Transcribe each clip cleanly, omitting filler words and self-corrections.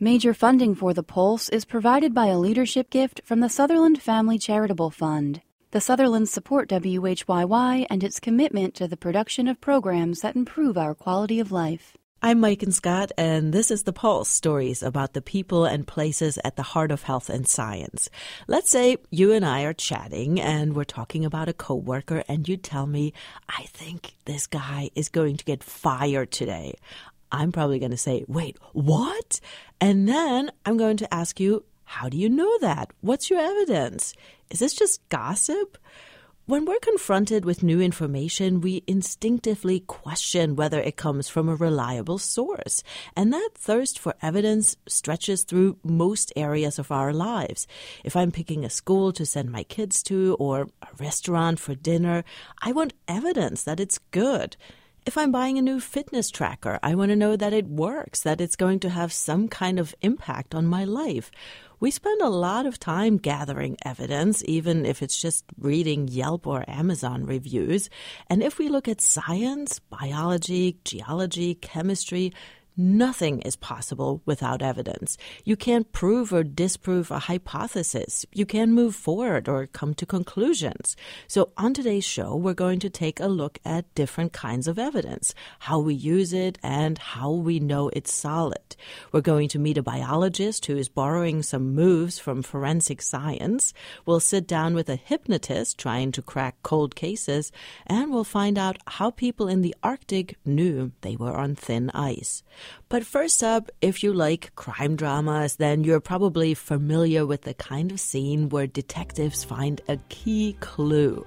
Major funding for The Pulse is provided by a leadership gift from the Sutherland Family Charitable Fund. The Sutherlands support WHYY and its commitment to the production of programs that improve our quality of life. I'm Mike and Scott, and this is The Pulse, stories about the people and places at the heart of health and science. Let's say you and I are chatting, and we're talking about a coworker, and you tell me, I think this guy is going to get fired today. I'm probably going to say, wait, what? And then I'm going to ask you, how do you know that? What's your evidence? Is this just gossip? When we're confronted with new information, we instinctively question whether it comes from a reliable source. And that thirst for evidence stretches through most areas of our lives. If I'm picking a school to send my kids to or a restaurant for dinner, I want evidence that it's good. If I'm buying a new fitness tracker, I want to know that it works, that it's going to have some kind of impact on my life. We spend a lot of time gathering evidence, even if it's just reading Yelp or Amazon reviews. And if we look at science, biology, geology, chemistry, nothing is possible without evidence. You can't prove or disprove a hypothesis. You can't move forward or come to conclusions. So on today's show, we're going to take a look at different kinds of evidence, how we use it, and how we know it's solid. We're going to meet a biologist who is borrowing some moves from forensic science. We'll sit down with a hypnotist trying to crack cold cases, and we'll find out how people in the Arctic knew they were on thin ice. But first up, if you like crime dramas, then you're probably familiar with the kind of scene where detectives find a key clue.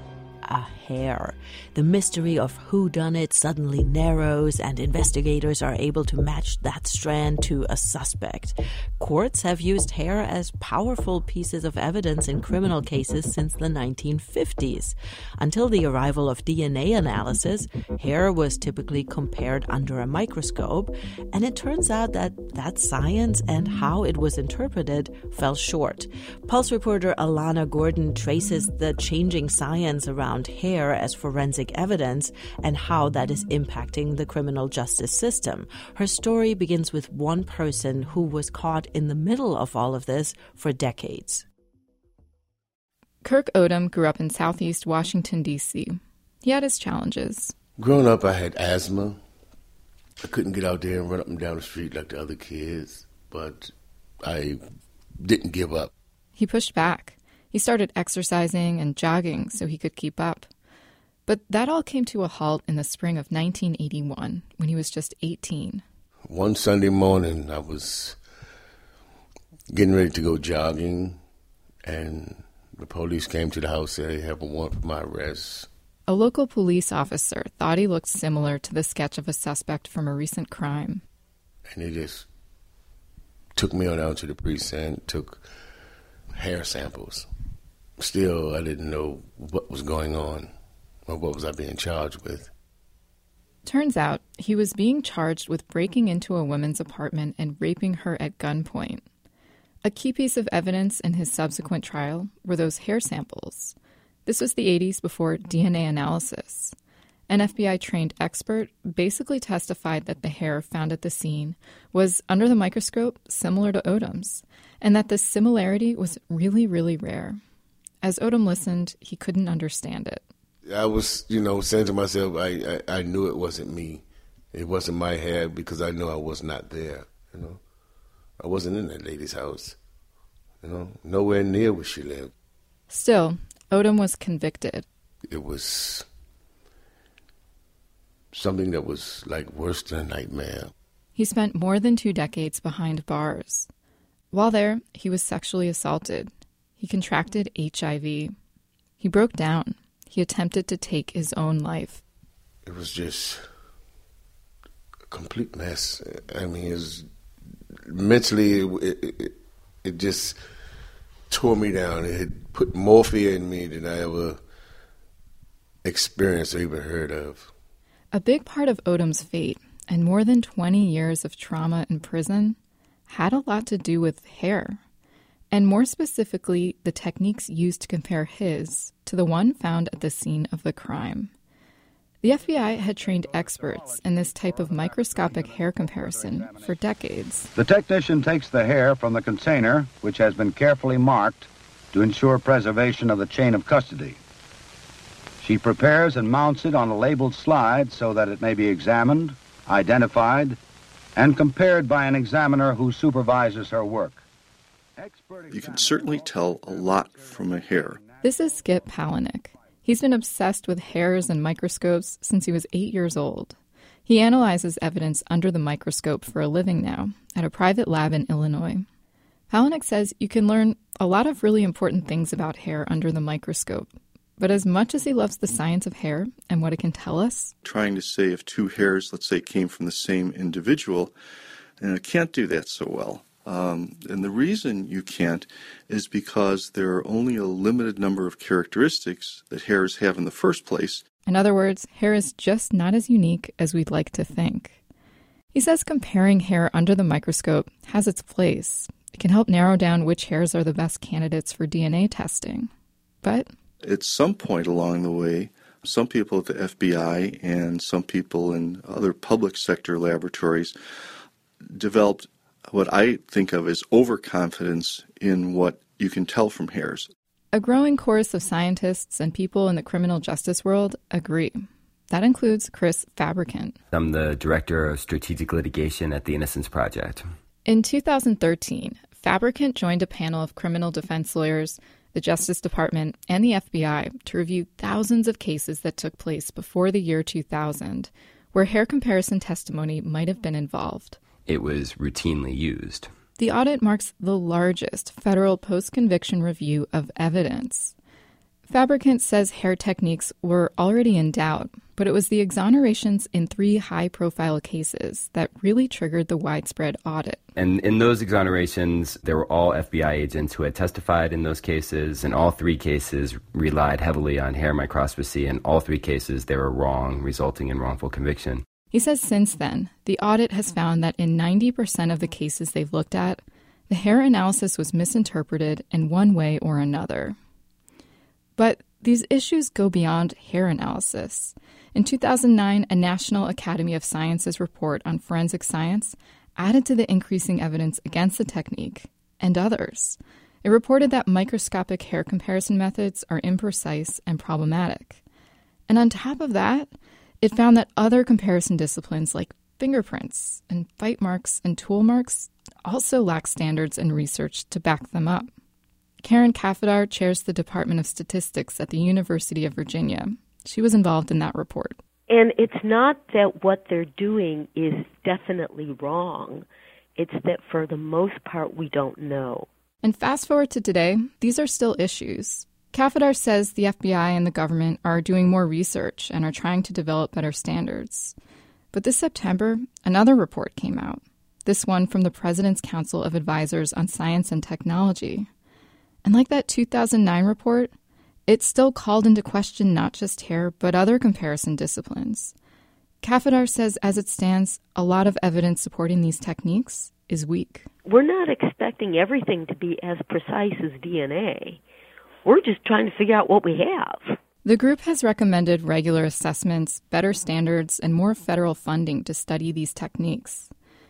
A hair. The mystery of whodunit suddenly narrows, and investigators are able to match that strand to a suspect. Courts have used hair as powerful pieces of evidence in criminal cases since the 1950s. Until the arrival of DNA analysis, hair was typically compared under a microscope, and it turns out that science and how it was interpreted fell short. Pulse reporter Alana Gordon traces the changing science around hair as forensic evidence and how that is impacting the criminal justice system. Her story begins with one person who was caught in the middle of all of this for decades. Kirk Odom grew up in southeast Washington, D.C. He had his challenges. Growing up, I had asthma. I couldn't get out there and run up and down the street like the other kids, but I didn't give up. He pushed back. He started exercising and jogging so he could keep up. But that all came to a halt in the spring of 1981 when he was just 18. One Sunday morning, I was getting ready to go jogging, and the police came to the house and they have a warrant for my arrest. A local police officer thought he looked similar to the sketch of a suspect from a recent crime. And they just took me on down to the precinct, took hair samples. Still, I didn't know what was going on or what was I being charged with. Turns out he was being charged with breaking into a woman's apartment and raping her at gunpoint. A key piece of evidence in his subsequent trial were those hair samples. This was the 80s before DNA analysis. An FBI-trained expert basically testified that the hair found at the scene was, under the microscope, similar to Odom's, and that the similarity was really, really rare. As Odom listened, he couldn't understand it. I was, saying to myself, I knew it wasn't me. It wasn't my hair because I know I was not there, I wasn't in that lady's house, nowhere near where she lived. Still, Odom was convicted. It was something that was like worse than a nightmare. He spent more than 2 decades behind bars. While there, he was sexually assaulted. He contracted HIV. He broke down. He attempted to take his own life. It was just a complete mess. I mean, mentally, it just tore me down. It had put more fear in me than I ever experienced or even heard of. A big part of Odom's fate, and more than 20 years of trauma in prison, had a lot to do with hair. And more specifically, the techniques used to compare his to the one found at the scene of the crime. The FBI had trained experts in this type of microscopic hair comparison for decades. The technician takes the hair from the container, which has been carefully marked to ensure preservation of the chain of custody. She prepares and mounts it on a labeled slide so that it may be examined, identified, and compared by an examiner who supervises her work. You can certainly tell a lot from a hair. This is Skip Palahniuk. He's been obsessed with hairs and microscopes since he was 8 years old. He analyzes evidence under the microscope for a living now at a private lab in Illinois. Palahniuk says you can learn a lot of really important things about hair under the microscope. But as much as he loves the science of hair and what it can tell us, trying to say if two hairs, let's say, came from the same individual, can't do that so well. And the reason you can't is because there are only a limited number of characteristics that hairs have in the first place. In other words, hair is just not as unique as we'd like to think. He says comparing hair under the microscope has its place. It can help narrow down which hairs are the best candidates for DNA testing. But at some point along the way, some people at the FBI and some people in other public sector laboratories developed what I think of as overconfidence in what you can tell from hairs. A growing chorus of scientists and people in the criminal justice world agree. That includes Chris Fabricant. I'm the director of strategic litigation at the Innocence Project. In 2013, Fabricant joined a panel of criminal defense lawyers, the Justice Department, and the FBI to review thousands of cases that took place before the year 2000, where hair comparison testimony might have been involved. It was routinely used. The audit marks the largest federal post-conviction review of evidence. Fabricant says hair techniques were already in doubt, but it was the exonerations in 3 high-profile cases that really triggered the widespread audit. And in those exonerations, there were all FBI agents who had testified in those cases, and all 3 cases relied heavily on hair microscopy, and all 3 cases they were wrong, resulting in wrongful conviction. He says since then, the audit has found that in 90% of the cases they've looked at, the hair analysis was misinterpreted in one way or another. But these issues go beyond hair analysis. In 2009, a National Academy of Sciences report on forensic science added to the increasing evidence against the technique and others. It reported that microscopic hair comparison methods are imprecise and problematic. And on top of that, it found that other comparison disciplines like fingerprints and bite marks and tool marks also lack standards and research to back them up. Karen Kafadar chairs the Department of Statistics at the University of Virginia. She was involved in that report. And it's not that what they're doing is definitely wrong. It's that for the most part, we don't know. And fast forward to today, these are still issues. Kafadar says the FBI and the government are doing more research and are trying to develop better standards. But this September, another report came out, this one from the President's Council of Advisors on Science and Technology. And like that 2009 report, it still called into question not just hair, but other comparison disciplines. Kafadar says as it stands, a lot of evidence supporting these techniques is weak. We're not expecting everything to be as precise as DNA. We're just trying to figure out what we have. The group has recommended regular assessments, better standards, and more federal funding to study these techniques.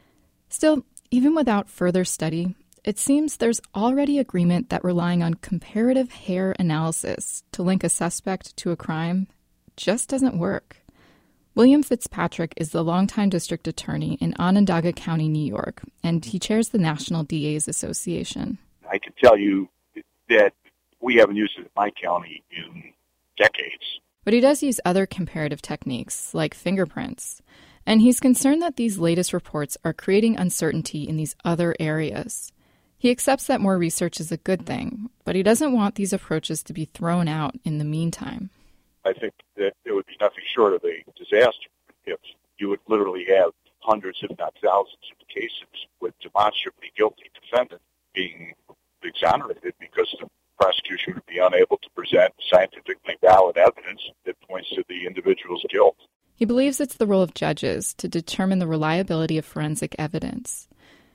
Still, even without further study, it seems there's already agreement that relying on comparative hair analysis to link a suspect to a crime just doesn't work. William Fitzpatrick is the longtime district attorney in Onondaga County, New York, and he chairs the National DA's Association. I can tell you that we haven't used it in my county in decades. But he does use other comparative techniques, like fingerprints. And he's concerned that these latest reports are creating uncertainty in these other areas. He accepts that more research is a good thing, but he doesn't want these approaches to be thrown out in the meantime. I think that it would be nothing short of a disaster if you would literally have hundreds, if not thousands, of cases with demonstrably guilty defendants being exonerated because the prosecution would be unable to present scientifically valid evidence that points to the individual's guilt. He believes it's the role of judges to determine the reliability of forensic evidence.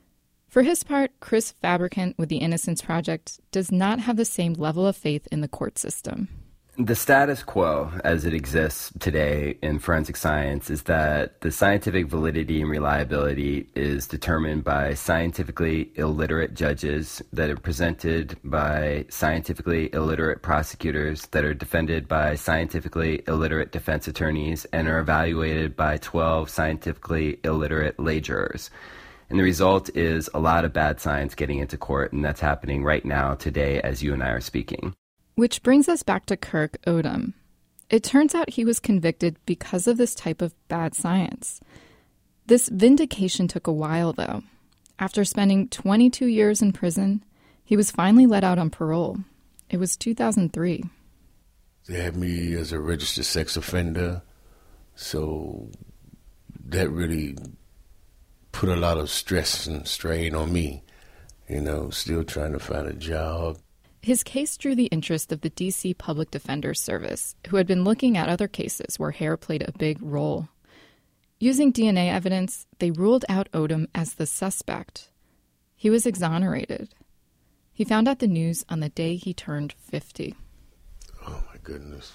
For his part, Chris Fabricant with the Innocence Project does not have the same level of faith in the court system. The status quo as it exists today in forensic science is that the scientific validity and reliability is determined by scientifically illiterate judges that are presented by scientifically illiterate prosecutors that are defended by scientifically illiterate defense attorneys and are evaluated by 12 scientifically illiterate lay jurors. And the result is a lot of bad science getting into court, and that's happening right now today as you and I are speaking. Which brings us back to Kirk Odom. It turns out he was convicted because of this type of bad science. This vindication took a while, though. After spending 22 years in prison, he was finally let out on parole. It was 2003. They had me as a registered sex offender, so that really put a lot of stress and strain on me, still trying to find a job. His case drew the interest of the D.C. Public Defender's Service, who had been looking at other cases where hair played a big role. Using DNA evidence, they ruled out Odom as the suspect. He was exonerated. He found out the news on the day he turned 50. Oh, my goodness.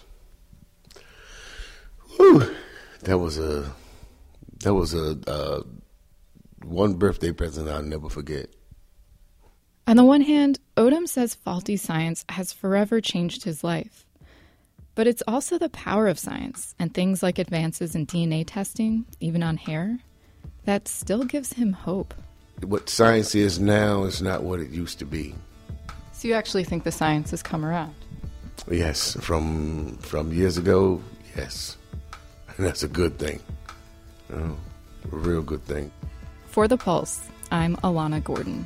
Whew. That was a one birthday present I'll never forget. On the one hand, Odom says faulty science has forever changed his life. But it's also the power of science and things like advances in DNA testing, even on hair, that still gives him hope. What science is now is not what it used to be. So you actually think the science has come around? Yes, from years ago, yes. And that's a good thing. A real good thing. For The Pulse, I'm Alana Gordon.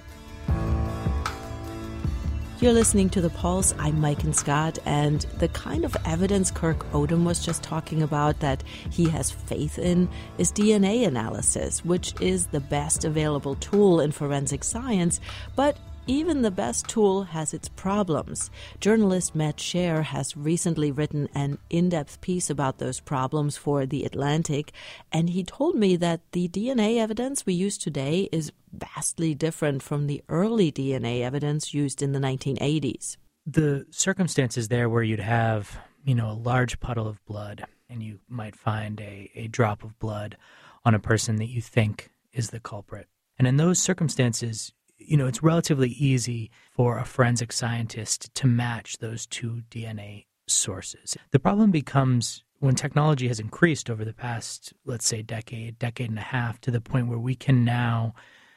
You're listening to The Pulse. I'm Maiken Scott, and the kind of evidence Kirk Odom was just talking about that he has faith in is DNA analysis, which is the best available tool in forensic science, but even the best tool has its problems. Journalist Matt Scher has recently written an in-depth piece about those problems for The Atlantic, and he told me that the DNA evidence we use today is vastly different from the early DNA evidence used in the 1980s. The circumstances there where you'd have, a large puddle of blood, and you might find a drop of blood on a person that you think is the culprit. And in those circumstances, it's relatively easy for a forensic scientist to match those two DNA sources. The problem becomes when technology has increased over the past, let's say, decade and a half, to the point where we can now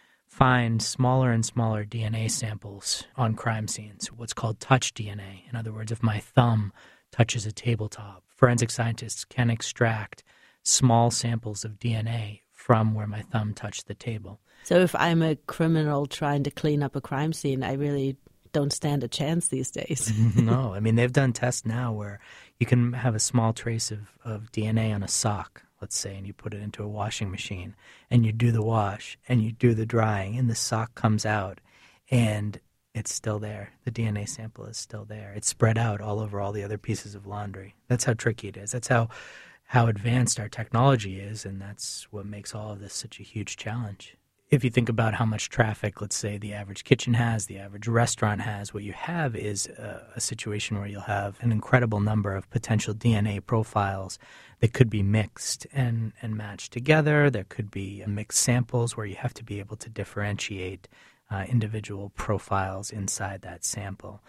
find smaller and smaller DNA samples on crime scenes, what's called touch DNA. In other words, if my thumb touches a tabletop, forensic scientists can extract small samples of DNA from where my thumb touched the table. So if I'm a criminal trying to clean up a crime scene, I really don't stand a chance these days. No, they've done tests now where you can have a small trace of DNA on a sock, let's say, and you put it into a washing machine, and you do the wash, and you do the drying, and the sock comes out, and it's still there. The DNA sample is still there. It's spread out all over all the other pieces of laundry. That's how tricky it is. That's how advanced our technology is, and that's what makes all of this such a huge challenge. If you think about how much traffic, let's say, the average kitchen has, the average restaurant has, what you have is a situation where you'll have an incredible number of potential DNA profiles that could be mixed and matched together. There could be mixed samples where you have to be able to differentiate individual profiles inside that sample.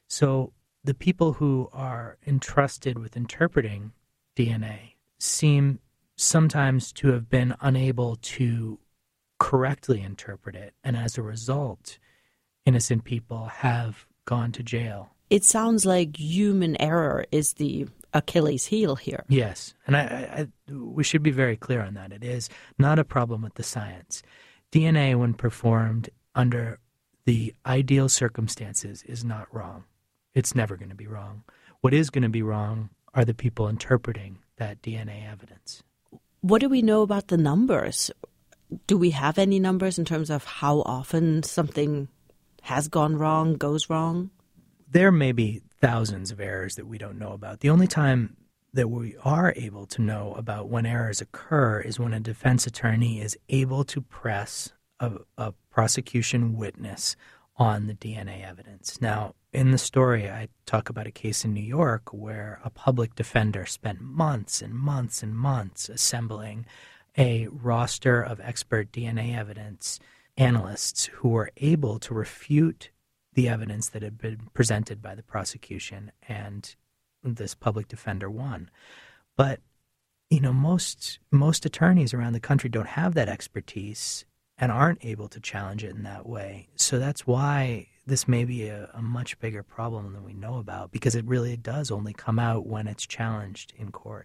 So the people who are entrusted with interpreting DNA seem sometimes to have been unable to correctly interpret it, and as a result, innocent people have gone to jail. It sounds like human error is the Achilles heel here. Yes, and we should be very clear on that. It is not a problem with the science. DNA, when performed under the ideal circumstances, is not wrong. It's never going to be wrong. What is going to be wrong are the people interpreting that DNA evidence. What do we know about the numbers? Do we have any numbers in terms of how often something has gone wrong, goes wrong? There may be thousands of errors that we don't know about. The only time that we are able to know about when errors occur is when a defense attorney is able to press a prosecution witness on the DNA evidence. Now, in the story, I talk about a case in New York where a public defender spent months and months and months assembling a roster of expert DNA evidence analysts who were able to refute the evidence that had been presented by the prosecution, and this public defender won. But, you know, most attorneys around the country don't have that expertise and aren't able to challenge it in that way. So that's why this may be a much bigger problem than we know about, because it really does only come out when it's challenged in court.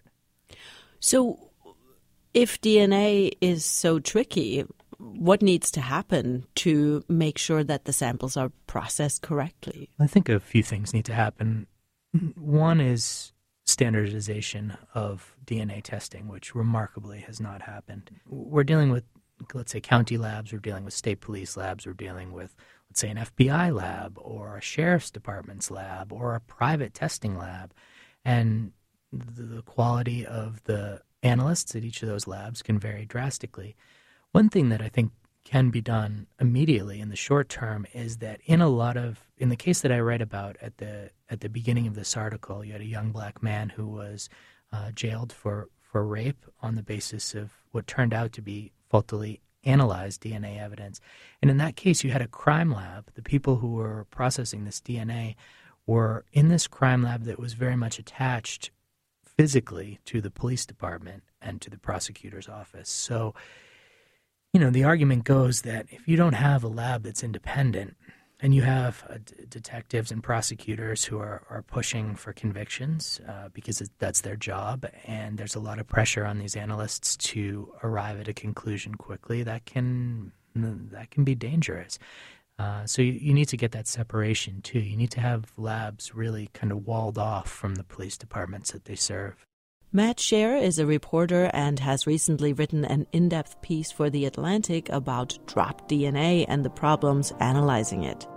So if DNA is so tricky, what needs to happen to make sure that the samples are processed correctly? I think a few things need to happen. One is standardization of DNA testing, which remarkably has not happened. We're dealing with, let's say, county labs, we're dealing with state police labs, we're dealing with, let's say, an FBI lab or a sheriff's department's lab or a private testing lab. And the quality of the analysts at each of those labs can vary drastically. One thing that I think can be done immediately in the short term is that in the case that I write about at the beginning of this article, you had a young black man who was jailed for rape on the basis of what turned out to be faultily analyzed DNA evidence. And in that case, you had a crime lab. The people who were processing this DNA were in this crime lab that was very much attached physically to the police department and to the prosecutor's office. So, you know, the argument goes that if you don't have a lab that's independent and you have detectives and prosecutors who are pushing for convictions because that's their job, and there's a lot of pressure on these analysts to arrive at a conclusion quickly, that can be dangerous. So you need to get that separation too. You need to have labs really kind of walled off from the police departments that they serve. Matt Shaer is a reporter and has recently written an in-depth piece for The Atlantic about dropped DNA and the problems analyzing it.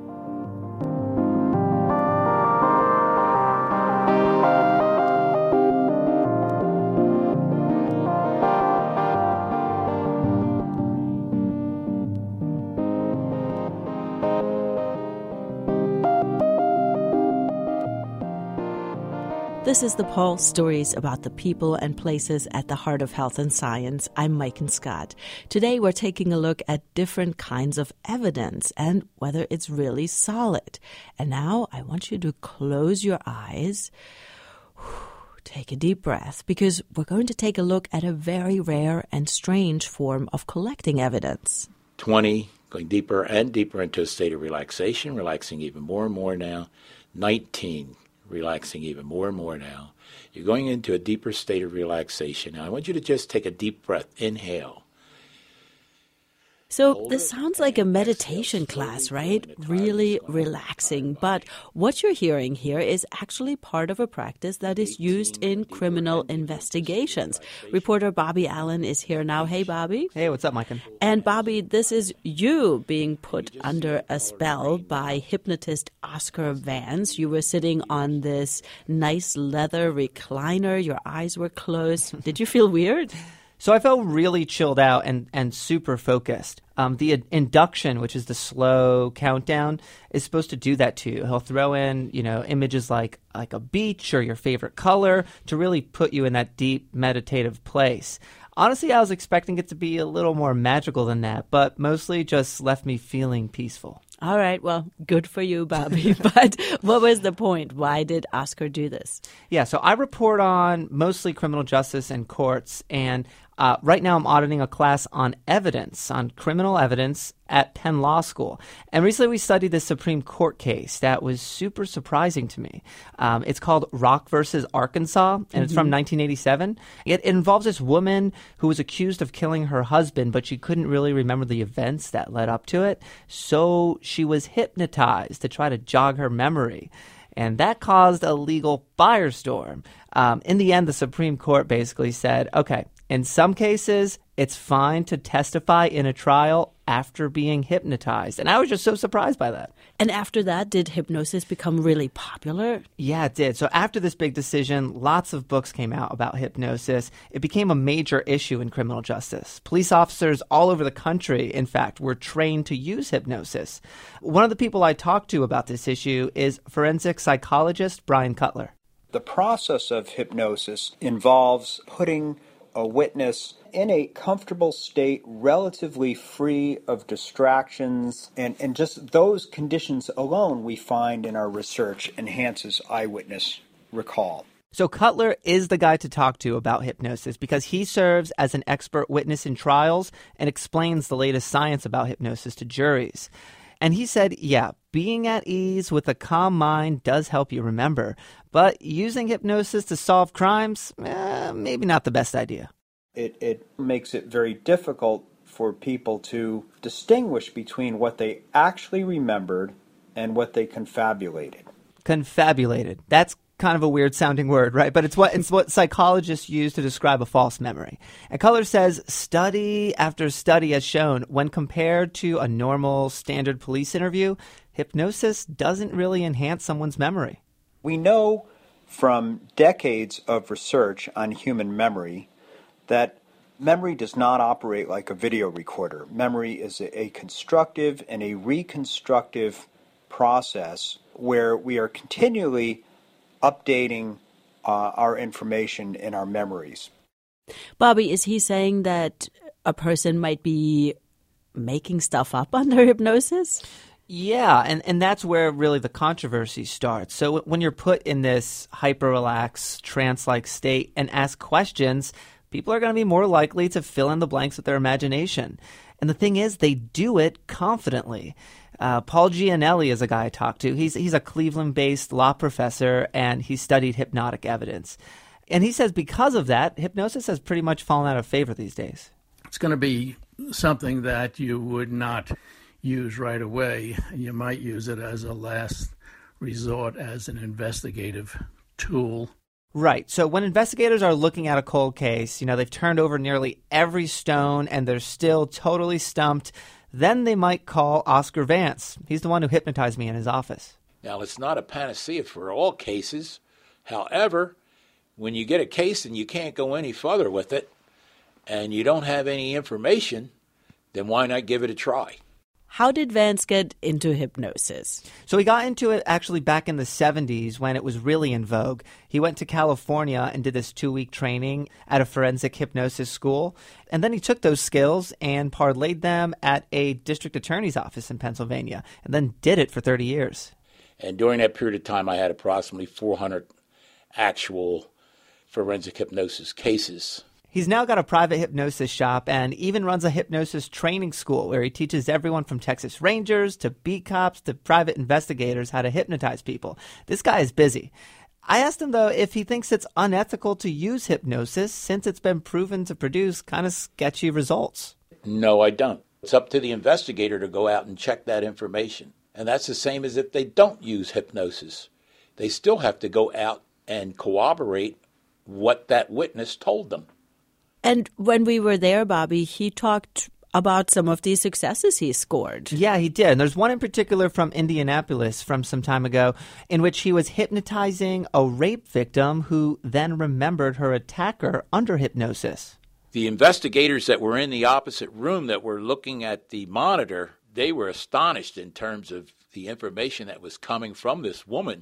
This is The Pulse, stories about the people and places at the heart of health and science. I'm Maiken Scott. Today we're taking a look at different kinds of evidence and whether it's really solid. And now I want you to close your eyes, take a deep breath, because we're going to take a look at a very rare and strange form of collecting evidence. 20, going deeper and deeper into a state of relaxation, relaxing even more and more now. 19. Relaxing even more and more now. You're going into a deeper state of relaxation. Now, I want you to just take a deep breath. Inhale. So this sounds like a meditation class, right? Really relaxing. But what you're hearing here is actually part of a practice that is used in criminal investigations. Reporter Bobby Allen is here now. Hey, Bobby. Hey, what's up, Maiken? And Bobby, this is you being put under a spell by hypnotist Oscar Vance. You were sitting on this nice leather recliner. Your eyes were closed. Did you feel weird? So I felt really chilled out and super focused. The induction, which is the slow countdown, is supposed to do that to you. He'll throw in, images like a beach or your favorite color to really put you in that deep meditative place. Honestly, I was expecting it to be a little more magical than that, but mostly just left me feeling peaceful. All right. Well, good for you, Bobby. But what was the point? Why did Oscar do this? Yeah, so I report on mostly criminal justice and courts, and right now I'm auditing a class on evidence, on criminal evidence at Penn Law School. And recently we studied this Supreme Court case that was super surprising to me. It's called Rock versus Arkansas, and it's from 1987. It involves this woman who was accused of killing her husband, but she couldn't really remember the events that led up to it. So she was hypnotized to try to jog her memory. And that caused a legal firestorm. In the end, the Supreme Court basically said, okay, in some cases, it's fine to testify in a trial after being hypnotized. And I was just so surprised by that. And after that, did hypnosis become really popular? Yeah, it did. So after this big decision, lots of books came out about hypnosis. It became a major issue in criminal justice. Police officers all over the country, in fact, were trained to use hypnosis. One of the people I talked to about this issue is forensic psychologist Brian Cutler. The process of hypnosis involves putting a witness in a comfortable state, relatively free of distractions, and just those conditions alone we find in our research enhances eyewitness recall. So Cutler is the guy to talk to about hypnosis because he serves as an expert witness in trials and explains the latest science about hypnosis to juries. And he said, yeah, being at ease with a calm mind does help you remember. But using hypnosis to solve crimes, maybe not the best idea. It makes it very difficult for people to distinguish between what they actually remembered and what they confabulated. Confabulated. That's kind of a weird sounding word, right? But it's what psychologists use to describe a false memory. And Cutler says study after study has shown when compared to a normal standard police interview, hypnosis doesn't really enhance someone's memory. We know from decades of research on human memory that memory does not operate like a video recorder. Memory is a constructive and a reconstructive process where we are continually updating our information in our memories. Bobby, is he saying that a person might be making stuff up under hypnosis? Yeah, and that's where really the controversy starts. So when you're put in this hyper-relaxed, trance-like state and ask questions, people are going to be more likely to fill in the blanks with their imagination. And the thing is, they do it confidently. Paul Gianelli is a guy I talked to. He's a Cleveland-based law professor, and he studied hypnotic evidence. And he says because of that, hypnosis has pretty much fallen out of favor these days. It's going to be something that you would not use right away. You might use it as a last resort, as an investigative tool. Right. So when investigators are looking at a cold case, they've turned over nearly every stone and they're still totally stumped, then they might call Oscar Vance. He's the one who hypnotized me in his office. Now, it's not a panacea for all cases. However, when you get a case and you can't go any further with it and you don't have any information, then why not give it a try? How did Vance get into hypnosis? So he got into it actually back in the 70s when it was really in vogue. He went to California and did this 2-week training at a forensic hypnosis school. And then he took those skills and parlayed them at a district attorney's office in Pennsylvania and then did it for 30 years. And during that period of time, I had approximately 400 actual forensic hypnosis cases. He's now got a private hypnosis shop and even runs a hypnosis training school where he teaches everyone from Texas Rangers to beat cops to private investigators how to hypnotize people. This guy is busy. I asked him, though, if he thinks it's unethical to use hypnosis since it's been proven to produce kind of sketchy results. No, I don't. It's up to the investigator to go out and check that information. And that's the same as if they don't use hypnosis. They still have to go out and corroborate what that witness told them. And when we were there, Bobby, he talked about some of these successes he scored. Yeah, he did. And there's one in particular from Indianapolis from some time ago in which he was hypnotizing a rape victim who then remembered her attacker under hypnosis. The investigators that were in the opposite room that were looking at the monitor, they were astonished in terms of the information that was coming from this woman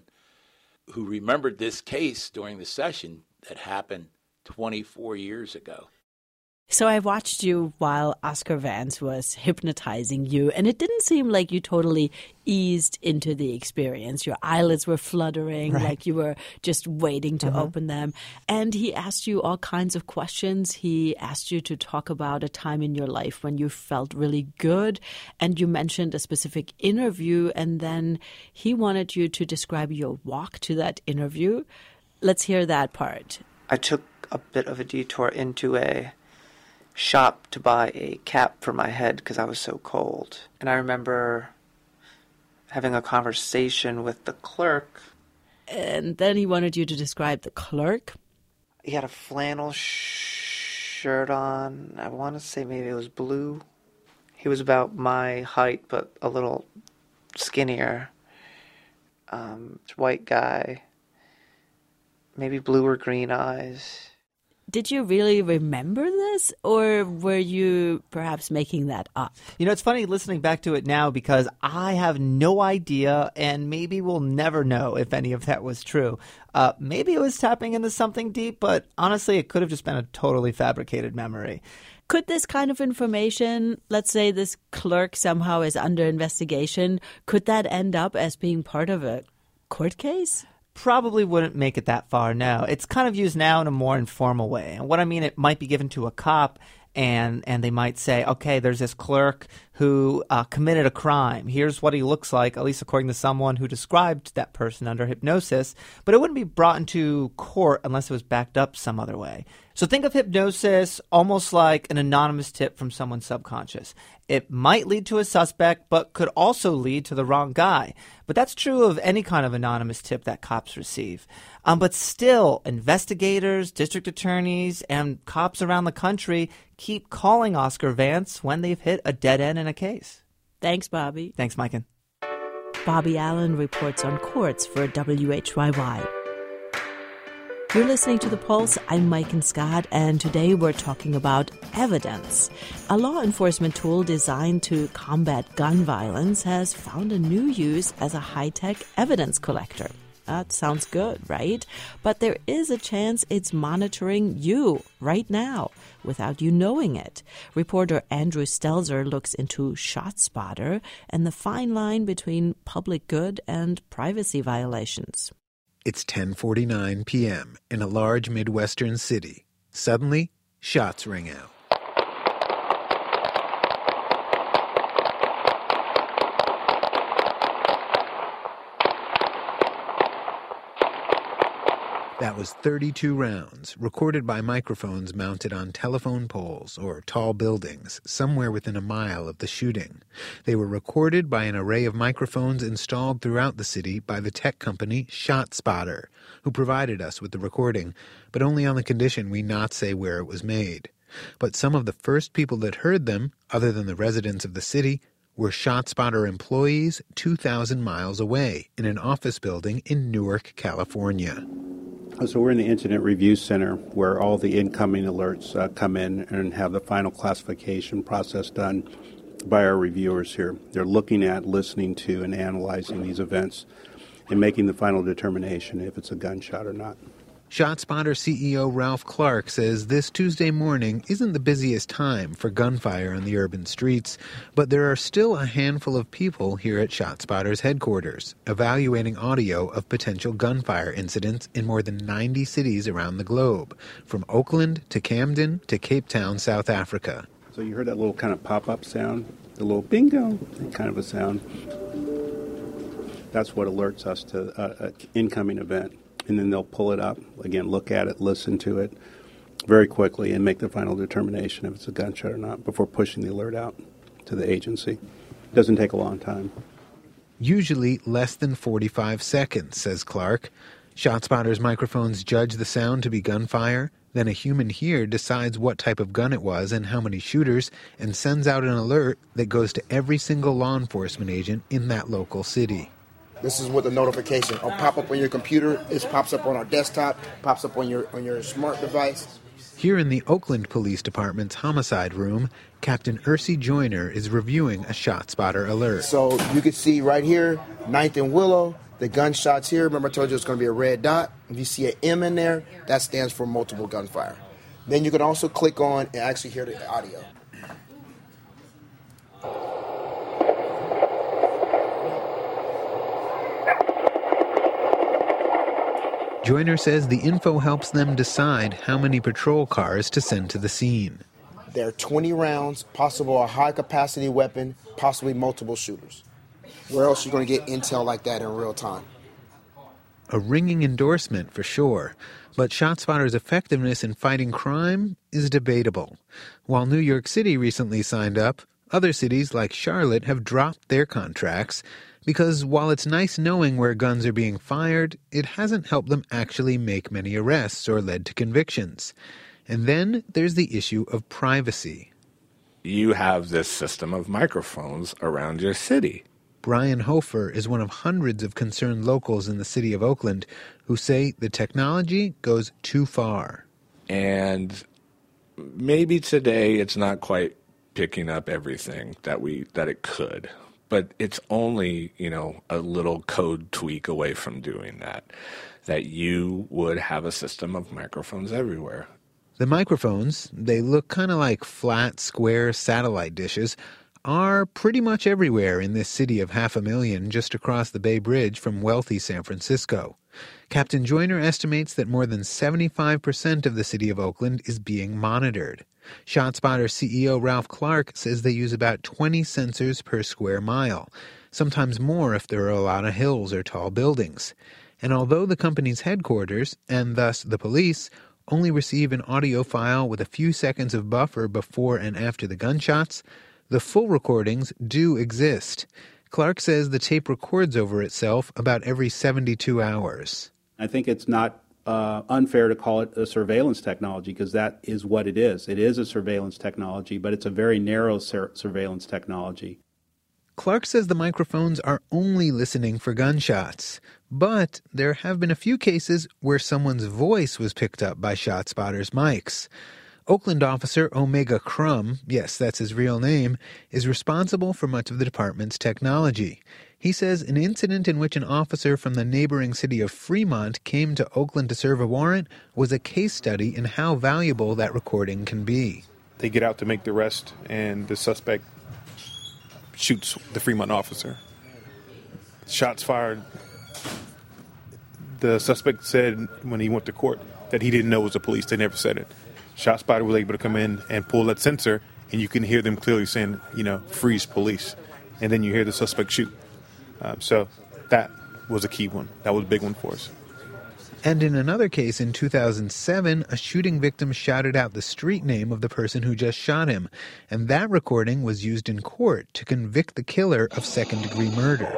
who remembered this case during the session that happened 24 years ago. So I watched you while Oscar Vance was hypnotizing you, and it didn't seem like you totally eased into the experience. Your eyelids were fluttering, right, like you were just waiting to open them. And he asked you all kinds of questions. He asked you to talk about a time in your life when you felt really good, and you mentioned a specific interview, and then he wanted you to describe your walk to that interview. Let's hear that part. I took a bit of a detour into a shop to buy a cap for my head because I was so cold. And I remember having a conversation with the clerk. And then he wanted you to describe the clerk. He had a flannel shirt shirt on. I want to say maybe it was blue. He was about my height, but a little skinnier. White guy. Maybe blue or green eyes. Did you really remember this, or were you perhaps making that up? You know, it's funny listening back to it now because I have no idea, and maybe we'll never know if any of that was true. Maybe it was tapping into something deep, but honestly, it could have just been a totally fabricated memory. Could this kind of information, let's say this clerk somehow is under investigation, could that end up as being part of a court case? Probably wouldn't make it that far, no. It's kind of used now in a more informal way. And what I mean, it might be given to a cop, and they might say, okay, there's this clerk who committed a crime. Here's what he looks like, at least according to someone who described that person under hypnosis. But it wouldn't be brought into court unless it was backed up some other way. So think of hypnosis almost like an anonymous tip from someone's subconscious. It might lead to a suspect, but could also lead to the wrong guy. But that's true of any kind of anonymous tip that cops receive. But still, investigators, district attorneys, and cops around the country keep calling Oscar Vance when they've hit a dead end in a case. Thanks, Bobby. Thanks, Micah. Bobby Allen reports on courts for WHYY. You're listening to The Pulse. I'm Micah Scott, and today we're talking about evidence. A law enforcement tool designed to combat gun violence has found a new use as a high-tech evidence collector. That sounds good, right? But there is a chance it's monitoring you right now without you knowing it. Reporter Andrew Stelzer looks into ShotSpotter and the fine line between public good and privacy violations. It's 10:49 p.m. in a large Midwestern city. Suddenly, shots ring out. That was 32 rounds, recorded by microphones mounted on telephone poles or tall buildings, somewhere within a mile of the shooting. They were recorded by an array of microphones installed throughout the city by the tech company ShotSpotter, who provided us with the recording, but only on the condition we not say where it was made. But some of the first people that heard them, other than the residents of the city, were ShotSpotter employees 2,000 miles away in an office building in Newark, California. So we're in the Incident Review Center where all the incoming alerts come in and have the final classification process done by our reviewers here. They're looking at, listening to, and analyzing these events and making the final determination if it's a gunshot or not. ShotSpotter CEO Ralph Clark says this Tuesday morning isn't the busiest time for gunfire on the urban streets, but there are still a handful of people here at ShotSpotter's headquarters, evaluating audio of potential gunfire incidents in more than 90 cities around the globe, from Oakland to Camden to Cape Town, South Africa. So you heard that little kind of pop-up sound, the little bingo kind of a sound. That's what alerts us to an incoming event. And then they'll pull it up, again, look at it, listen to it very quickly and make the final determination if it's a gunshot or not before pushing the alert out to the agency. It doesn't take a long time. Usually less than 45 seconds, says Clark. ShotSpotter's microphones judge the sound to be gunfire. Then a human here decides what type of gun it was and how many shooters and sends out an alert that goes to every single law enforcement agent in that local city. This is what the notification will pop up on your computer. It pops up on our desktop, pops up on your smart device. Here in the Oakland Police Department's homicide room, Captain Ursi Joyner is reviewing a ShotSpotter alert. So you can see right here, 9th and Willow, the gunshots here. Remember I told you it's going to be a red dot. If you see an M in there, that stands for multiple gunfire. Then you can also click on and actually hear the audio. Joyner says the info helps them decide how many patrol cars to send to the scene. There are 20 rounds, possible a high-capacity weapon, possibly multiple shooters. Where else are you going to get intel like that in real time? A ringing endorsement for sure, but ShotSpotter's effectiveness in fighting crime is debatable. While New York City recently signed up, other cities like Charlotte have dropped their contracts because while it's nice knowing where guns are being fired, it hasn't helped them actually make many arrests or led to convictions. And then there's the issue of privacy. You have this system of microphones around your city. Brian Hofer is one of hundreds of concerned locals in the city of Oakland who say the technology goes too far. And maybe today it's not quite picking up everything that it could. But it's only, a little code tweak away from doing that you would have a system of microphones everywhere. The microphones, they look kind of like flat, square satellite dishes, are pretty much everywhere in this city of 500,000 just across the Bay Bridge from wealthy San Francisco. Captain Joyner estimates that more than 75% of the city of Oakland is being monitored. ShotSpotter CEO Ralph Clark says they use about 20 sensors per square mile, sometimes more if there are a lot of hills or tall buildings. And although the company's headquarters, and thus the police, only receive an audio file with a few seconds of buffer before and after the gunshots, the full recordings do exist. Clark says the tape records over itself about every 72 hours. I think it's not unfair to call it a surveillance technology because that is what it is. It is a surveillance technology, but it's a very narrow surveillance technology. Clark says the microphones are only listening for gunshots, but there have been a few cases where someone's voice was picked up by ShotSpotter's mics. Oakland officer Omega Crum, yes, that's his real name, is responsible for much of the department's technology. He says an incident in which an officer from the neighboring city of Fremont came to Oakland to serve a warrant was a case study in how valuable that recording can be. They get out to make the arrest, and the suspect shoots the Fremont officer. Shots fired. The suspect said when he went to court that he didn't know it was the police. They never said it. ShotSpotter was able to come in and pull that sensor, and you can hear them clearly saying, freeze police. And then you hear the suspect shoot. So that was a key one. That was a big one for us. And in another case in 2007, a shooting victim shouted out the street name of the person who just shot him. And that recording was used in court to convict the killer of second-degree murder.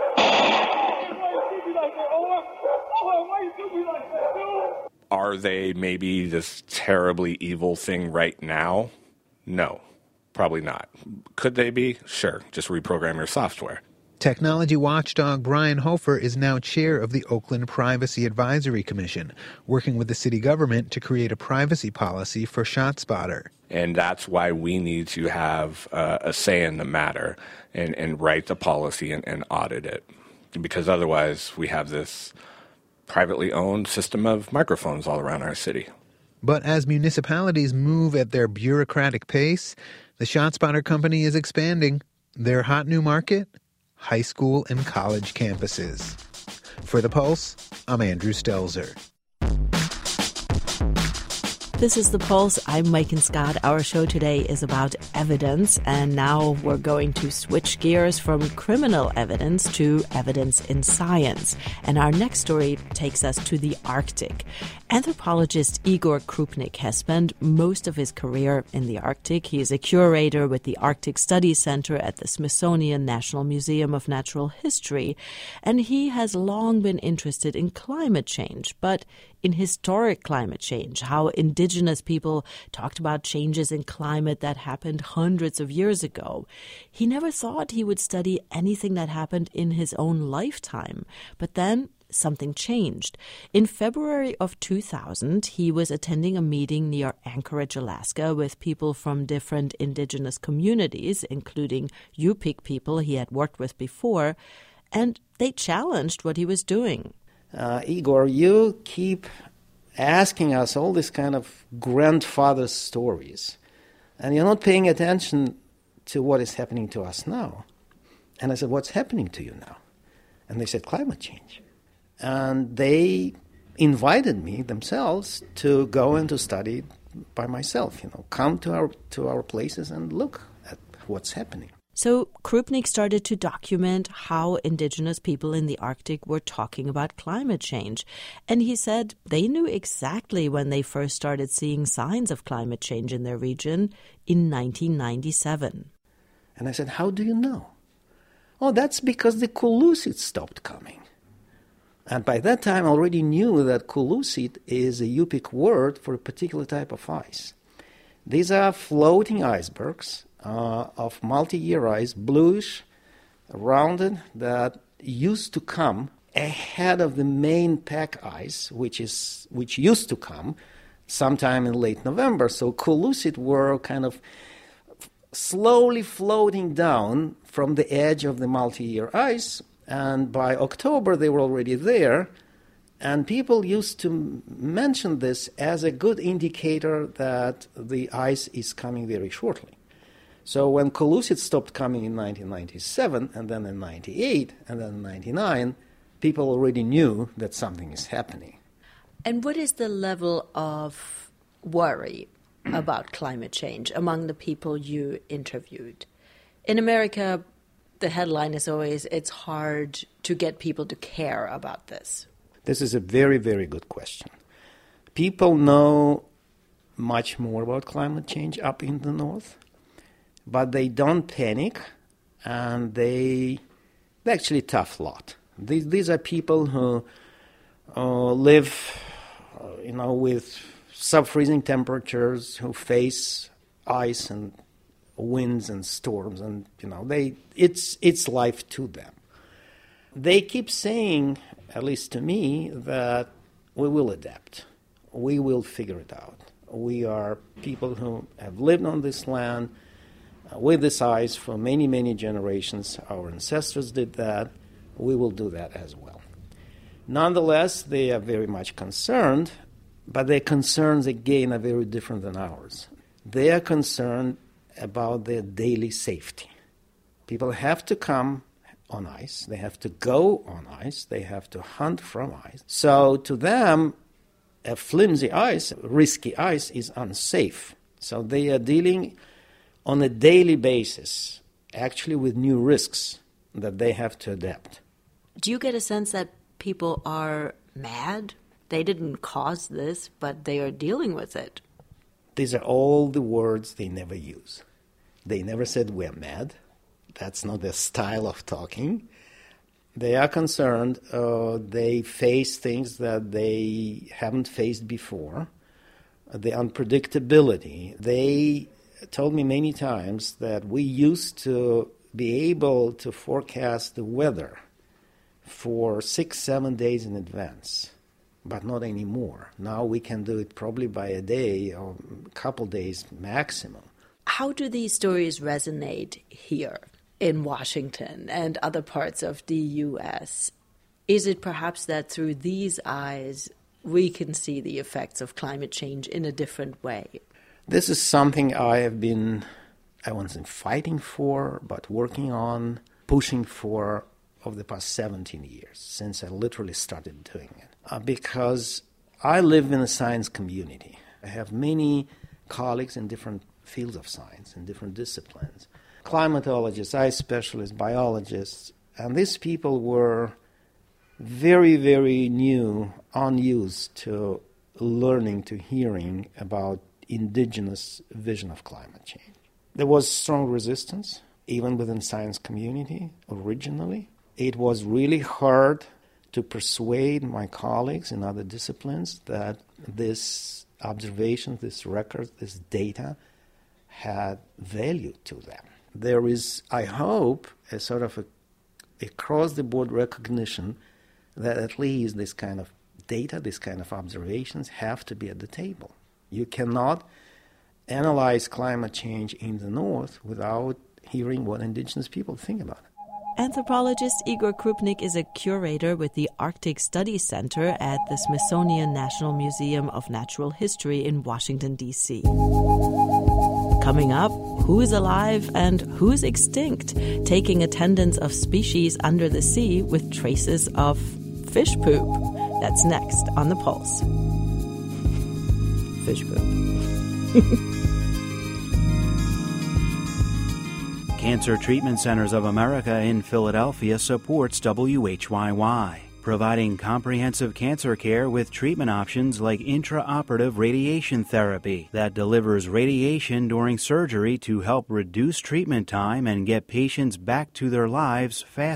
Are they maybe this terribly evil thing right now? No, probably not. Could they be? Sure, just reprogram your software. Technology watchdog Brian Hofer is now chair of the Oakland Privacy Advisory Commission, working with the city government to create a privacy policy for ShotSpotter. And that's why we need to have a say in the matter and write the policy and audit it. Because otherwise we have this privately owned system of microphones all around our city. But as municipalities move at their bureaucratic pace, the ShotSpotter company is expanding. Their hot new market? High school and college campuses. For The Pulse, I'm Andrew Stelzer. This is The Pulse. I'm Megan Scott. Our show today is about evidence, and now we're going to switch gears from criminal evidence to evidence in science. And our next story takes us to the Arctic. Anthropologist Igor Krupnik has spent most of his career in the Arctic. He is a curator with the Arctic Studies Center at the Smithsonian National Museum of Natural History, and he has long been interested in climate change, but in historic climate change, how indigenous people talked about changes in climate that happened hundreds of years ago. He never thought he would study anything that happened in his own lifetime, but then something changed. In February of 2000, he was attending a meeting near Anchorage, Alaska, with people from different indigenous communities, including Yupik people he had worked with before, and they challenged what he was doing. Igor, you keep asking us all these kind of grandfather stories, and you're not paying attention to what is happening to us now. And I said, what's happening to you now? And they said, climate change. And they invited me themselves to go and to study by myself, come to our places and look at what's happening. So Krupnik started to document how indigenous people in the Arctic were talking about climate change. And he said they knew exactly when they first started seeing signs of climate change in their region in 1997. And I said, how do you know? Oh, that's because the Kulusids stopped coming. And by that time, I already knew that collucid is a Yupik word for a particular type of ice. These are floating icebergs of multi-year ice, bluish, rounded, that used to come ahead of the main pack ice, which used to come sometime in late November. So collucid were kind of slowly floating down from the edge of the multi-year ice, and by October they were already there. And people used to mention this as a good indicator that the ice is coming very shortly. So when collucid stopped coming in 1997, and then in 98, and then in 99, people already knew that something is happening. And what is the level of worry about climate change among the people you interviewed? In America, the headline is always, it's hard to get people to care about this. This is a very, very good question. People know much more about climate change up in the north, but they don't panic, and they're actually a tough lot. These are people who live, with sub-freezing temperatures, who face ice and winds and storms, and it's life to them. They keep saying, at least to me, that we will adapt. We will figure it out. We are people who have lived on this land with this ice for many, many generations. Our ancestors did that. We will do that as well. Nonetheless, they are very much concerned, but their concerns, again, are very different than ours. They are concerned about their daily safety. People have to come on ice. They have to go on ice. They have to hunt from ice. So to them, a flimsy ice, risky ice, is unsafe. So they are dealing on a daily basis, actually, with new risks that they have to adapt. Do you get a sense that people are mad? They didn't cause this, but they are dealing with it. These are all the words they never use. They never said we're mad. That's not their style of talking. They are concerned. They face things that they haven't faced before. The unpredictability. They told me many times that we used to be able to forecast the weather for 6-7 days in advance, but not anymore. Now we can do it probably by a day or a couple days maximum. How do these stories resonate here in Washington and other parts of the U.S.? Is it perhaps that through these eyes we can see the effects of climate change in a different way? This is something I have been, I wasn't fighting for, but working on, pushing for over the past 17 years, since I literally started doing it. Because I live in a science community. I have many colleagues in different fields of science, in different disciplines. Climatologists, ice specialists, biologists, and these people were very, very new, unused to learning, to hearing about indigenous vision of climate change. There was strong resistance, even within science community originally. It was really hard to persuade my colleagues in other disciplines that this observation, this record, this data had value to them. There is, I hope, a sort of a across-the-board recognition that at least this kind of data, this kind of observations have to be at the table. You cannot analyze climate change in the North without hearing what indigenous people think about it. Anthropologist Igor Krupnik is a curator with the Arctic Studies Center at the Smithsonian National Museum of Natural History in Washington, D.C. Coming up, who is alive and who is extinct, taking attendance of species under the sea with traces of fish poop. That's next on The Pulse. Fish poop. Cancer Treatment Centers of America in Philadelphia supports WHYY, providing comprehensive cancer care with treatment options like intraoperative radiation therapy that delivers radiation during surgery to help reduce treatment time and get patients back to their lives faster.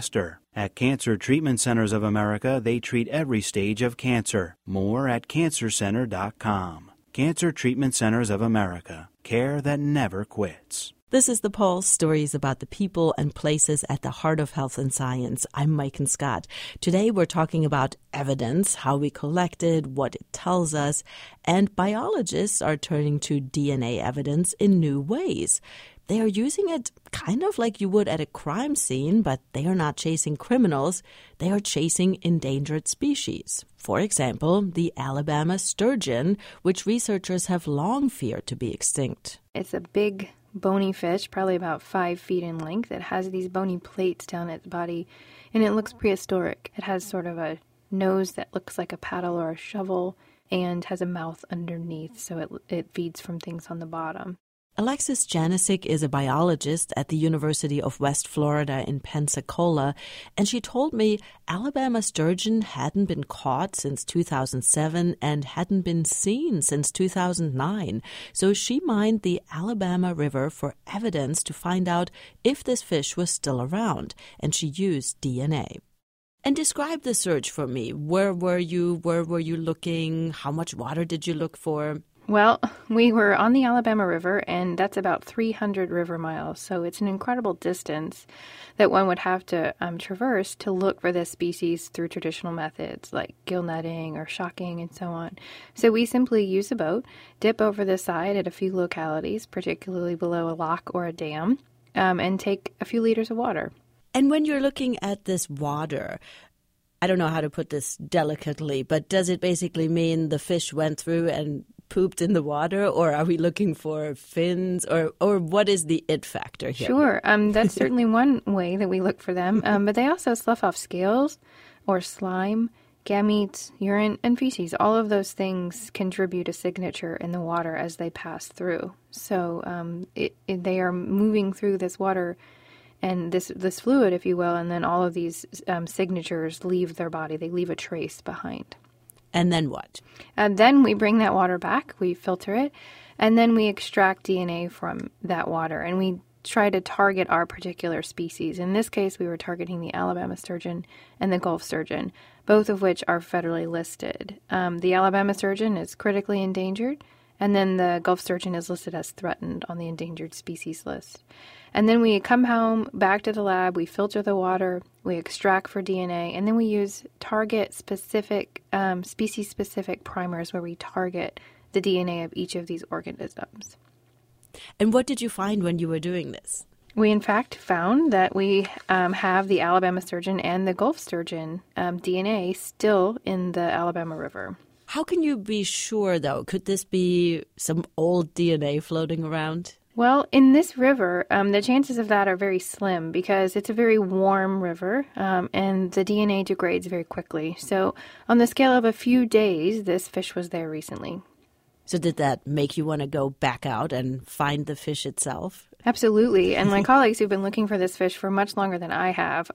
At Cancer Treatment Centers of America, they treat every stage of cancer. More at cancercenter.com. Cancer Treatment Centers of America. Care that never quits. This is The Pulse, stories about the people and places at the heart of health and science. I'm Maiken Scott. Today we're talking about evidence, how we collect it, what it tells us, and biologists are turning to DNA evidence in new ways. They are using it kind of like you would at a crime scene, but they are not chasing criminals. They are chasing endangered species. For example, the Alabama sturgeon, which researchers have long feared to be extinct. It's a big, bony fish, probably about 5 feet in length. It has these bony plates down its body, and it looks prehistoric. It has sort of a nose that looks like a paddle or a shovel and has a mouth underneath, so it feeds from things on the bottom. Alexis Janisic is a biologist at the University of West Florida in Pensacola, and she told me Alabama sturgeon hadn't been caught since 2007 and hadn't been seen since 2009. So she mined the Alabama River for evidence to find out if this fish was still around, and she used DNA. And describe the search for me. Where were you? Where were you looking? How much water did you look for? Well, we were on the Alabama River, and that's about 300 river miles. So it's an incredible distance that one would have to traverse to look for this species through traditional methods like gill netting or shocking and so on. So we simply use a boat, dip over the side at a few localities, particularly below a lock or a dam, and take a few liters of water. And when you're looking at this water, I don't know how to put this delicately, but does it basically mean the fish went through and pooped in the water, or are we looking for fins, or what is the it factor here? Sure. That's certainly one way that we look for them. But they also slough off scales or slime, gametes, urine, and feces. All of those things contribute a signature in the water as they pass through. So they are moving through this water and this fluid, if you will, and then all of these signatures leave their body. They leave a trace behind. And then what? Then we bring that water back, we filter it, and then we extract DNA from that water, and we try to target our particular species. In this case, we were targeting the Alabama sturgeon and the Gulf sturgeon, both of which are federally listed. The Alabama sturgeon is critically endangered, and then the Gulf sturgeon is listed as threatened on the endangered species list. And then we come home, back to the lab, we filter the water, we extract for DNA, and then we use target-specific, species-specific primers where we target the DNA of each of these organisms. And what did you find when you were doing this? We, in fact, found that we have the Alabama sturgeon and the Gulf sturgeon DNA still in the Alabama River. How can you be sure, though? Could this be some old DNA floating around? Well, in this river, the chances of that are very slim because it's a very warm river and the DNA degrades very quickly. So on the scale of a few days, this fish was there recently. So did that make you want to go back out and find the fish itself? Absolutely. And my colleagues who've been looking for this fish for much longer than I have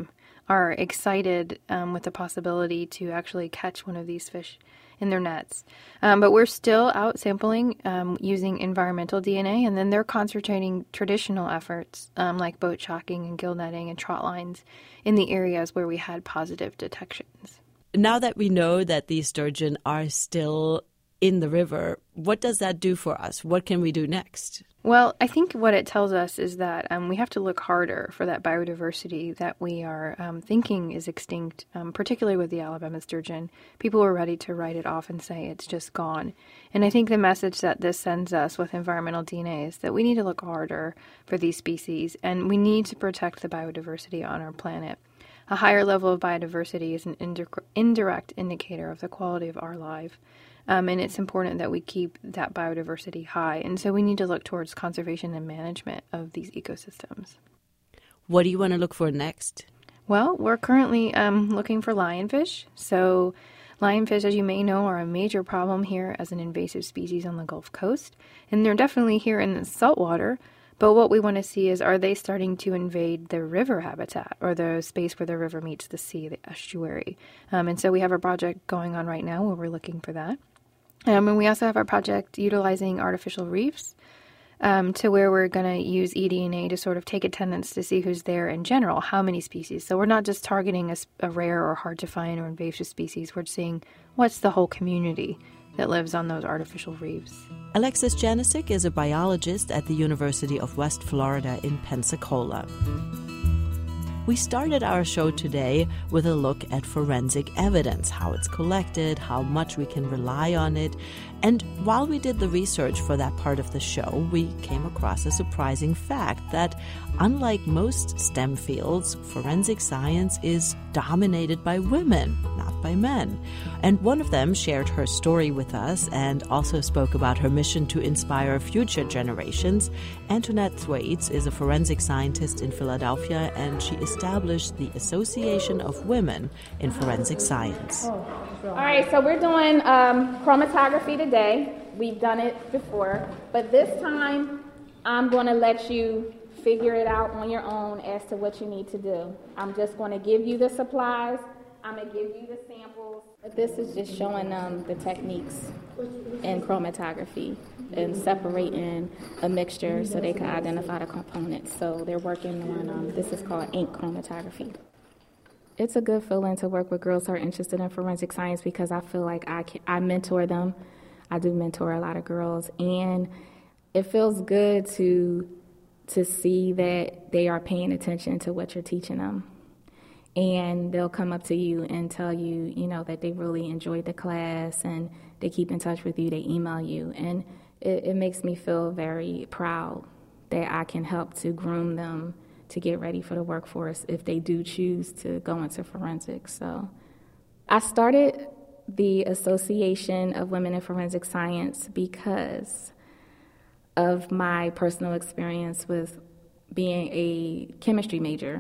are excited with the possibility to actually catch one of these fish in their nets. But we're still out sampling using environmental DNA, and then they're concentrating traditional efforts like boat shocking and gill netting and trot lines in the areas where we had positive detections. Now that we know that these sturgeon are still in the river, what does that do for us? What can we do next? Well, I think what it tells us is that we have to look harder for that biodiversity that we are thinking is extinct, particularly with the Alabama sturgeon. People are ready to write it off and say it's just gone. And I think the message that this sends us with environmental DNA is that we need to look harder for these species, and we need to protect the biodiversity on our planet. A higher level of biodiversity is an indirect indicator of the quality of our life. And it's important that we keep that biodiversity high. And so we need to look towards conservation and management of these ecosystems. What do you want to look for next? Well, we're currently looking for lionfish. So lionfish, as you may know, are a major problem here as an invasive species on the Gulf Coast. And they're definitely here in the saltwater. But what we want to see is, are they starting to invade the river habitat or the space where the river meets the sea, the estuary? And so we have a project going on right now where we're looking for that. And we also have our project utilizing artificial reefs to where we're going to use eDNA to sort of take attendance to see who's there in general, how many species. So we're not just targeting a rare or hard to find or invasive species. We're seeing what's the whole community that lives on those artificial reefs. Alexis Janicic is a biologist at the University of West Florida in Pensacola. We started our show today with a look at forensic evidence, how it's collected, how much we can rely on it. And while we did the research for that part of the show, we came across a surprising fact that, unlike most STEM fields, forensic science is dominated by women, not by men. And one of them shared her story with us and also spoke about her mission to inspire future generations. Antoinette Thwaites is a forensic scientist in Philadelphia, and she established the Association of Women in Forensic Science. All right, so we're doing chromatography today. We've done it before, but this time I'm going to let you figure it out on your own as to what you need to do. I'm just going to give you the supplies. I'm going to give you the samples. This is just showing them the techniques in chromatography and separating a mixture so they can identify the components. So they're working on, this is called ink chromatography. It's a good feeling to work with girls who are interested in forensic science because I feel like I mentor them. I do mentor a lot of girls, and it feels good to see that they are paying attention to what you're teaching them. And they'll come up to you and tell you, that they really enjoyed the class, and they keep in touch with you, they email you. And it makes me feel very proud that I can help to groom them to get ready for the workforce if they do choose to go into forensics. So I started the Association of Women in Forensic Science because of my personal experience with being a chemistry major.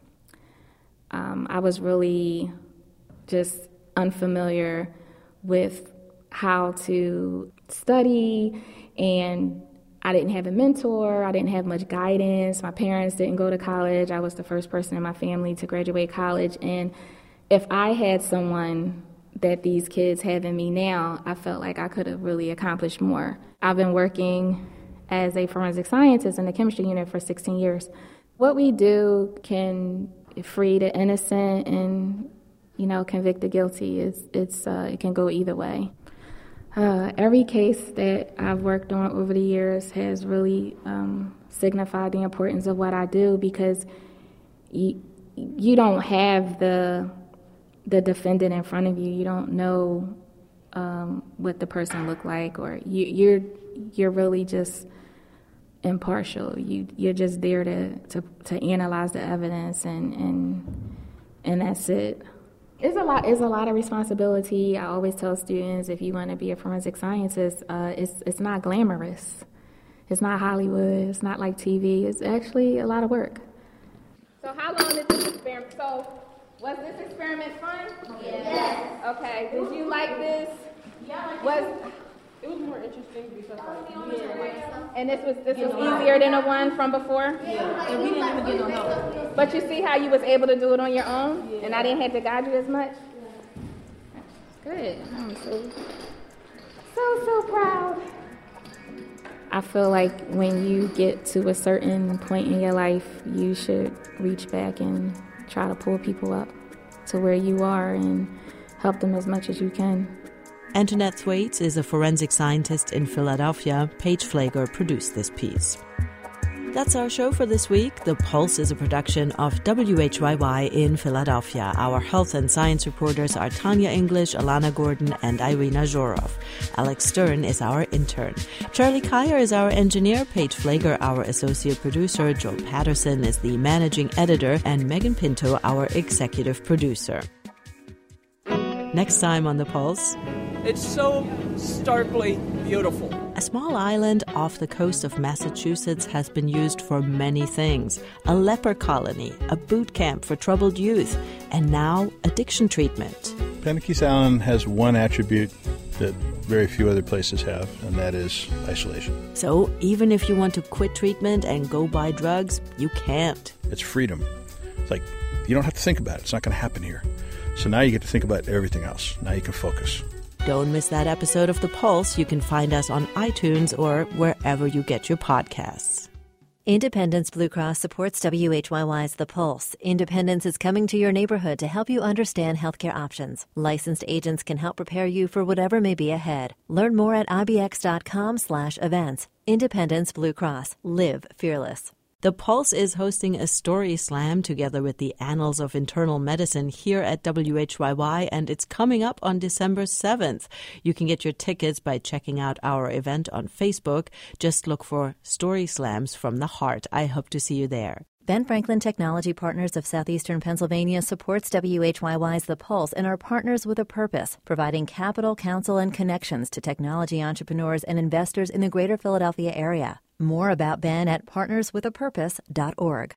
I was really just unfamiliar with how to study, and I didn't have a mentor. I didn't have much guidance. My parents didn't go to college. I was the first person in my family to graduate college. And if I had someone that these kids have in me now, I felt like I could have really accomplished more. I've been working as a forensic scientist in the chemistry unit for 16 years. What we do can free the innocent and, convict the guilty. It can go either way. Every case that I've worked on over the years has really signified the importance of what I do, because you don't have the defendant in front of you. You don't know what the person looked like, or you're really just impartial. You're just there to analyze the evidence, and that's it. It's a lot of responsibility. I always tell students, if you want to be a forensic scientist, it's not glamorous. It's not Hollywood. It's not like TV. It's actually a lot of work. So how long did this experiment? So was this experiment fun? Yes. Okay. Did you like this? Yeah. It was more interesting because and this was easier than the one from before? Yeah. And we didn't even get no help. But you see how you was able to do it on your own? Yeah. And I didn't have to guide you as much? Good. I'm so proud. I feel like when you get to a certain point in your life, you should reach back and try to pull people up to where you are and help them as much as you can. Antoinette Thwaites is a forensic scientist in Philadelphia. Paige Pfleger produced this piece. That's our show for this week. The Pulse is a production of WHYY in Philadelphia. Our health and science reporters are Tanya English, Alana Gordon, and Irina Zhorov. Alex Stern is our intern. Charlie Kyer is our engineer, Paige Pfleger our associate producer, Joel Patterson is the managing editor, and Megan Pinto our executive producer. Next time on The Pulse. It's so starkly beautiful. A small island off the coast of Massachusetts has been used for many things. A leper colony, a boot camp for troubled youth, and now addiction treatment. Penikese Island has one attribute that very few other places have, and that is isolation. So even if you want to quit treatment and go buy drugs, you can't. It's freedom. It's like, you don't have to think about it. It's not going to happen here. So now you get to think about everything else. Now you can focus. Don't miss that episode of The Pulse. You can find us on iTunes or wherever you get your podcasts. Independence Blue Cross supports WHYY's The Pulse. Independence is coming to your neighborhood to help you understand healthcare options. Licensed agents can help prepare you for whatever may be ahead. Learn more at ibx.com/events. Independence Blue Cross. Live fearless. The Pulse is hosting a story slam together with the Annals of Internal Medicine here at WHYY, and it's coming up on December 7th. You can get your tickets by checking out our event on Facebook. Just look for Story Slams from the Heart. I hope to see you there. Ben Franklin Technology Partners of Southeastern Pennsylvania supports WHYY's The Pulse and are partners with a purpose, providing capital, counsel, and connections to technology entrepreneurs and investors in the greater Philadelphia area. More about Ben at partnerswithapurpose.org.